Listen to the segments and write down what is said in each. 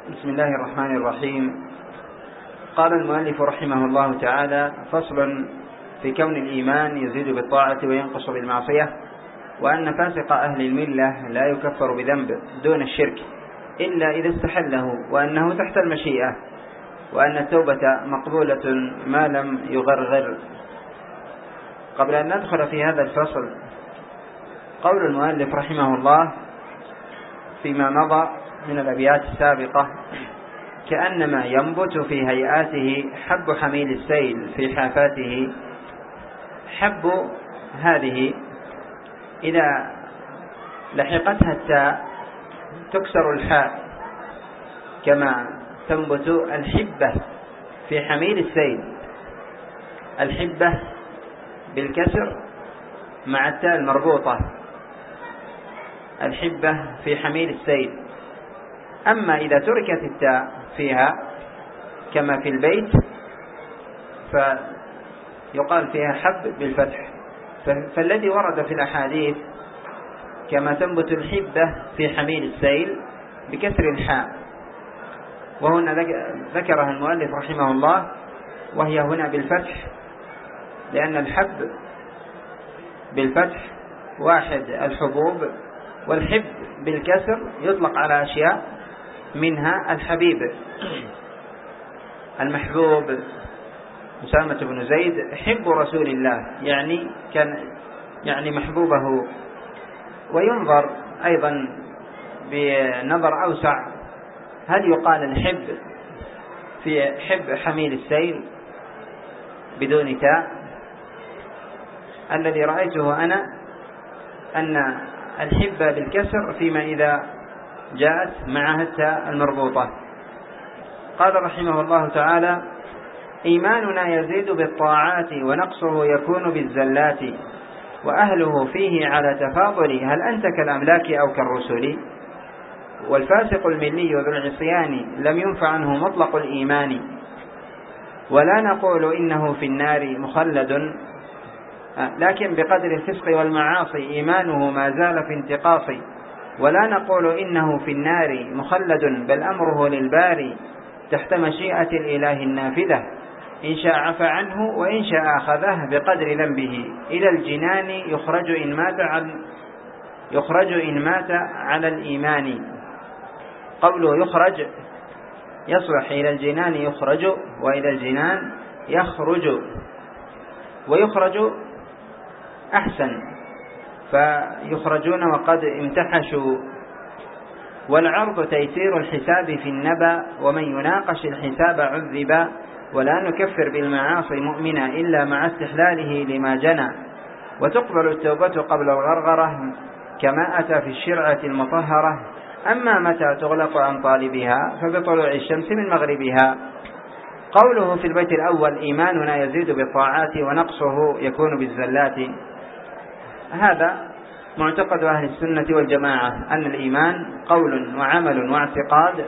بسم الله الرحمن الرحيم. قال المؤلف رحمه الله تعالى: فصل في كون الإيمان يزيد بالطاعة وينقص بالمعصية، وأن فاسق أهل الملة لا يكفر بذنب دون الشرك إلا إذا استحله، وأنه تحت المشيئة، وأن التوبة مقبولة ما لم يغرغر. قبل أن ندخل في هذا الفصل، قول المؤلف رحمه الله فيما مضى من الأبيات السابقة: كأنما ينبت في هيئاته حب حميل السيل في حافاته. حب هذه إذا لحقتها التاء تكسر الحاء، كما تنبت الحبة في حميل السيل. الحبة بالكسر مع التاء المربوطة، الحبة في حميل السيل. أما إذا تركت التاء فيها كما في البيت فيقال فيها حب بالفتح. فالذي ورد في الأحاديث كما تنبت الحبة في حميل السيل بكسر الحاء، وهنا ذكرها المؤلف رحمه الله وهي هنا بالفتح، لأن الحب بالفتح واحد الحبوب، والحب بالكسر يطلق على أشياء منها الحبيب. المحبوب أسامة بن زيد حب رسول الله، يعني محبوبه. وينظر أيضا بنظر أوسع، هل يقال الحب في حب حميل السيل بدون تاء؟ الذي رأيته أنا أن الحبة بالكسر فيما إذا جاءت معها التاء المربوطة. قال رحمه الله تعالى: إيماننا يزيد بالطاعات ونقصه يكون بالزلات، وأهله فيه على تفاضل، هل أنت كالأملاك أو كالرسل؟ والفاسق الملي ذو العصيان لم ينفع عنه مطلق الإيمان، ولا نقول إنه في النار مخلد، لكن بقدر الفسق والمعاصي إيمانه ما زال في انتقاص. ولا نقول إنه في النار مخلد، بل أمره للباري تحت مشيئة الإله النافذة، إن شاء عفى عنه وإن شاء أخذه بقدر ذنبه، إلى الجنان يخرج إن مات على الإيمان. قوله يخرج يصلح إلى الجنان يخرج، وإلى الجنان يخرج، ويخرج أحسن، فيخرجون وقد امتحشوا. والعرض تيسير الحساب في النبأ، ومن يناقش الحساب عذبا، ولا نكفر بالمعاصي مؤمنا إلا مع استحلاله لما جنى. وتقبل التوبة قبل الغرغرة كما أتى في الشرعة المطهرة، أما متى تغلق عن طالبها فبطلوع الشمس من مغربها. قوله في البيت الأول: إيماننا يزيد بالطاعات ونقصه يكون بالزلات، هذا معتقد أهل السنة والجماعة، أن الإيمان قول وعمل واعتقاد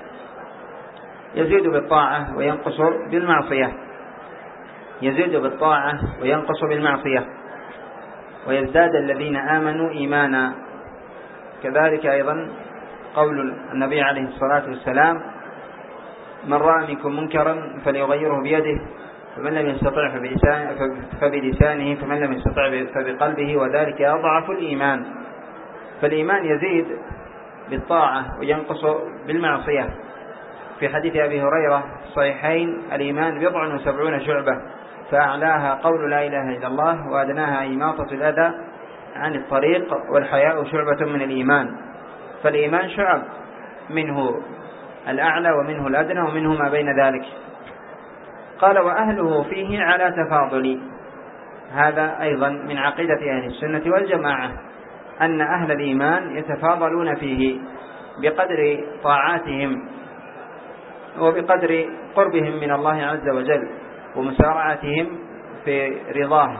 يزيد بالطاعة وينقص بالمعصية، يزيد بالطاعة وينقص بالمعصية، ويزداد الذين آمنوا إيمانا. كذلك أيضا قول النبي عليه الصلاة والسلام: من رأى منكم منكرا فليغيره بيده، فمن لم يستطع فبلسانه، فمن لم يستطع فبقلبه، وذلك أضعف الإيمان. فالإيمان يزيد بالطاعة وينقص بالمعصية. في حديث أبي هريرة الصحيحين: الإيمان 70 شعبة، فأعلاها قول لا إله إلا الله، وأدناها إماطة الأذى عن الطريق، والحياء شعبة من الإيمان. فالإيمان شعب، منه الأعلى ومنه الأدنى ومنه ما بين ذلك. قال: وأهله فيه على تفاضل، هذا أيضا من عقيدة أهل السنة والجماعة، أن أهل الإيمان يتفاضلون فيه بقدر طاعاتهم وبقدر قربهم من الله عز وجل ومسارعتهم في رضاه،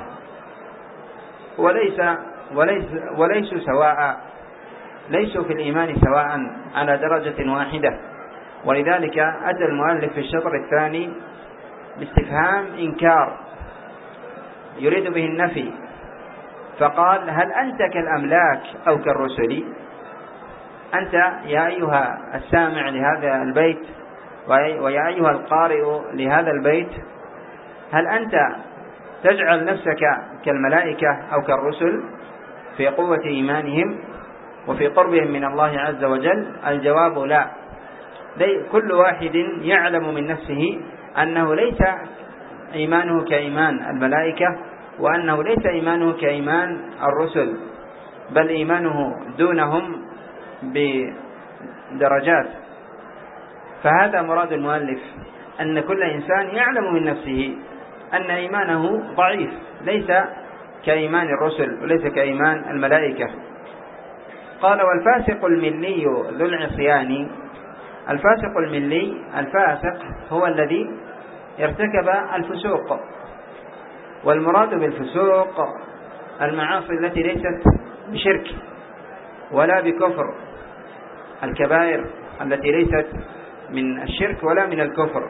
وليسوا سواء، ليسوا في الإيمان سواء على درجة واحدة. ولذلك أتى المؤلف في الشطر الثاني باستفهام إنكار يريد به النفي، فقال: هل أنت كالأملاك أو كالرسل؟ أنت يا أيها السامع لهذا البيت ويا أيها القارئ لهذا البيت، هل أنت تجعل نفسك كالملائكة أو كالرسل في قوة إيمانهم وفي قربهم من الله عز وجل؟ الجواب لا. كل واحد يعلم من نفسه أنه ليس إيمانه كإيمان الملائكة، وأنه ليس إيمانه كإيمان الرسل، بل إيمانه دونهم بدرجات. فهذا مراد المؤلف، أن كل إنسان يعلم من نفسه أن إيمانه ضعيف، ليس كإيمان الرسل وليس كإيمان الملائكة. قال: والفاسق الملي ذو العصيان. الفاسق الملي، الفاسق هو الذي ارتكب الفسوق، والمراد بالفسوق المعاصي التي ليست بشرك ولا بكفر، الكبائر التي ليست من الشرك ولا من الكفر.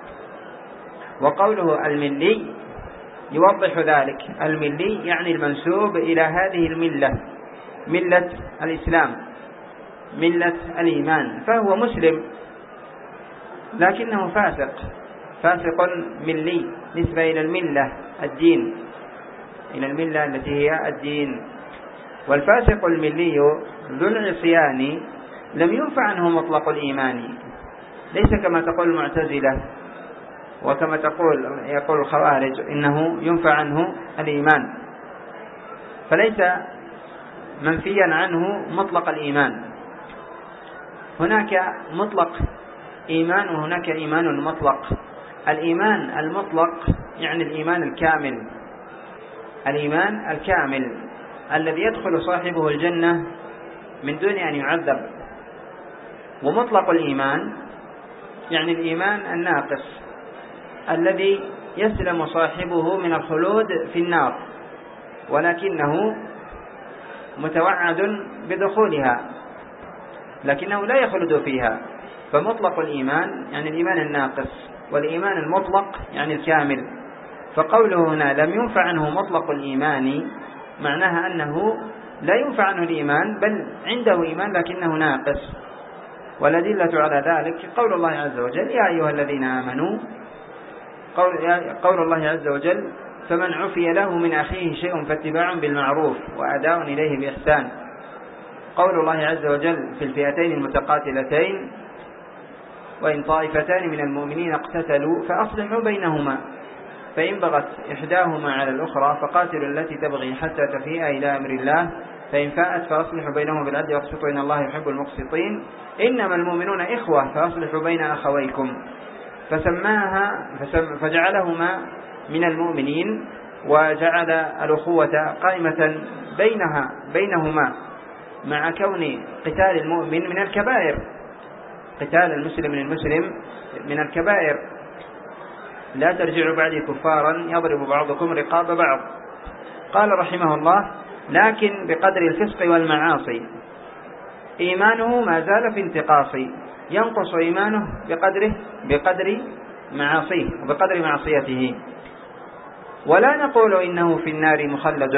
وقوله الملي يوضح ذلك. الملي يعني المنسوب إلى هذه الملة، ملة الإسلام، ملة الإيمان، فهو مسلم لكنه فاسق، فاسق ملي، نسبة إلى الملة، الدين، إلى الملة التي هي الدين. والفاسق الملي ذو العصيان لم ينفع عنه مطلق الإيمان، ليس كما تقول المعتزلة وكما يقول الخوارج إنه ينفع عنه الإيمان، فليس منفيا عنه مطلق الإيمان. هناك مطلق إيمان وهناك إيمان مطلق. الإيمان المطلق يعني الإيمان الكامل، الإيمان الكامل الذي يدخل صاحبه الجنة من دون أن يعذب. ومطلق الإيمان يعني الإيمان الناقص الذي يسلم صاحبه من الخلود في النار، ولكنه متوعد بدخولها، لكنه لا يخلد فيها. فمطلق الإيمان يعني الإيمان الناقص، والإيمان المطلق يعني الكامل. فقوله هنا لم ينفع عنه مطلق الإيمان معناها أنه لا ينفع عنه الإيمان، بل عنده إيمان لكنه ناقص. والأدلة على ذلك قول الله عز وجل: يا أيها الذين آمنوا، قول الله عز وجل: فمن عفي له من أخيه شيء فاتباع بالمعروف وأداء إليه بإحسان. قول الله عز وجل في الفئتين المتقاتلتين: وإن طائفتان من المؤمنين اقتتلوا فأصلحوا بينهما، فإن بغت إحداهما على الأخرى فقاتلوا التي تبغي حتى تفيء إلى أمر الله، فإن فاءت فأصلحوا بينهما بالعدل واقسطوا إن الله يحب المقسطين، إنما المؤمنون إخوة فأصلحوا بين أخويكم. فجعلهما من المؤمنين، وجعل الأخوة قائمة بينهما، مع كون قتال المؤمن من الكبائر، قتال المسلم للمسلم من الكبائر. لا ترجعوا بعدي كفارا يضرب بعضكم رقاب بعض. قال رحمه الله: لكن بقدر الفسق والمعاصي إيمانه ما زال في انتقاص، ينقص إيمانه بقدر معاصيه وبقدر معصيته. ولا نقول إنه في النار مخلد،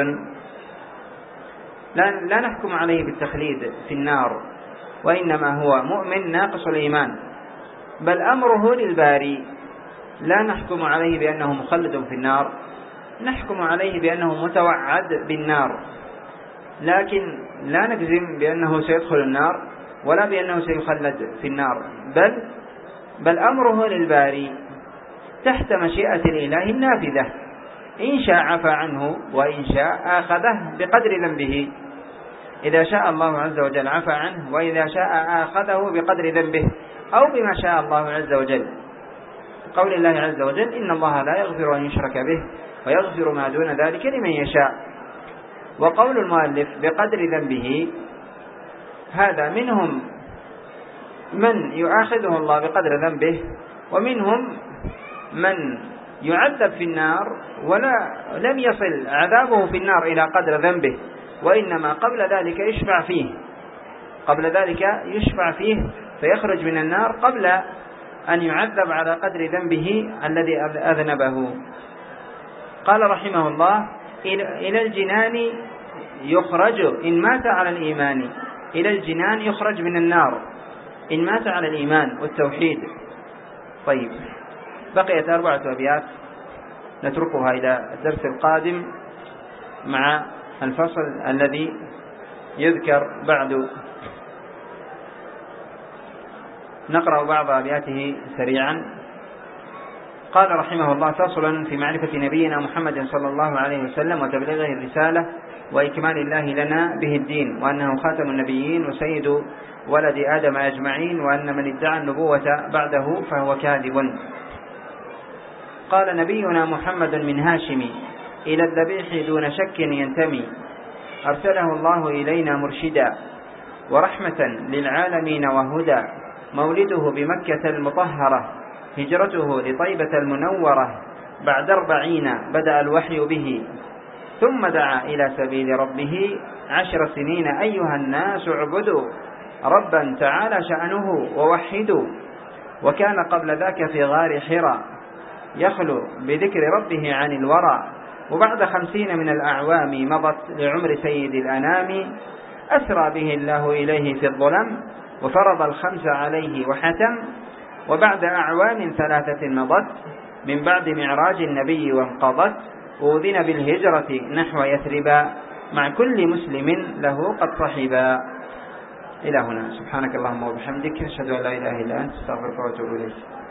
لا نحكم عليه بالتخليد في النار، وإنما هو مؤمن ناقص الإيمان، بل أمره للباري. لا نحكم عليه بأنه مخلد في النار، نحكم عليه بأنه متوعد بالنار، لكن لا نجزم بأنه سيدخل النار ولا بأنه سيخلد في النار، بل أمره للباري تحت مشيئة الإله النافذة، إن شاء عفى عنه وإن شاء آخذه بقدر ذنبه. إذا شاء الله عز وجل عفى عنه، وإذا شاء آخذه بقدر ذنبه أو بما شاء الله عز وجل. قول الله عز وجل: إن الله لا يغفر أن يشرك به ويغفر ما دون ذلك لمن يشاء. وقول المؤلف بقدر ذنبه، هذا منهم من يؤاخذه الله بقدر ذنبه، ومنهم من يعذب في النار لم يصل عذابه في النار إلى قدر ذنبه، وإنما قبل ذلك يشفع فيه فيخرج من النار قبل أن يعذب على قدر ذنبه الذي أذنبه. قال رحمه الله: إلى الجنان يخرج إن مات على الإيمان. إلى الجنان يخرج من النار إن مات على الإيمان والتوحيد. طيب، بقيت 4 أبيات نتركها إلى الدرس القادم مع الفصل الذي يذكر بعد. نقرأ بعض أبياته سريعا. قال رحمه الله: فصل في معرفة نبينا محمد صلى الله عليه وسلم وتبليغه الرسالة وإكمال الله لنا به الدين، وأنه خاتم النبيين وسيد ولد آدم أجمعين، وأن من ادعى النبوة بعده فهو كاذب. قال: نبينا محمد من هاشم إلى الذبيح دون شك ينتمي، أرسله الله إلينا مرشدا ورحمة للعالمين وهدى، مولده بمكة المطهرة، هجرته لطيبة المنورة، بعد 40 بدأ الوحي به، ثم دعا إلى سبيل ربه 10 سنين أيها الناس اعبدوا ربا تعالى شأنه ووحدوا، وكان قبل ذاك في غار حراء يخلو بذكر ربه عن الورى، وبعد 50 من الأعوام مضت لعمر سيد الأنام، أسرى به الله إليه في الظلم وفرض 5 عليه وحتم، وبعد أعوام 3 مضت من بعد معراج النبي وانقضت، أذن بالهجرة نحو يثربا مع كل مسلم له قد صحبا. إلى هنا. سبحانك اللهم وبحمدك، أشهد أن لا إله إلا أنت، استغفرك وأتوب إليك.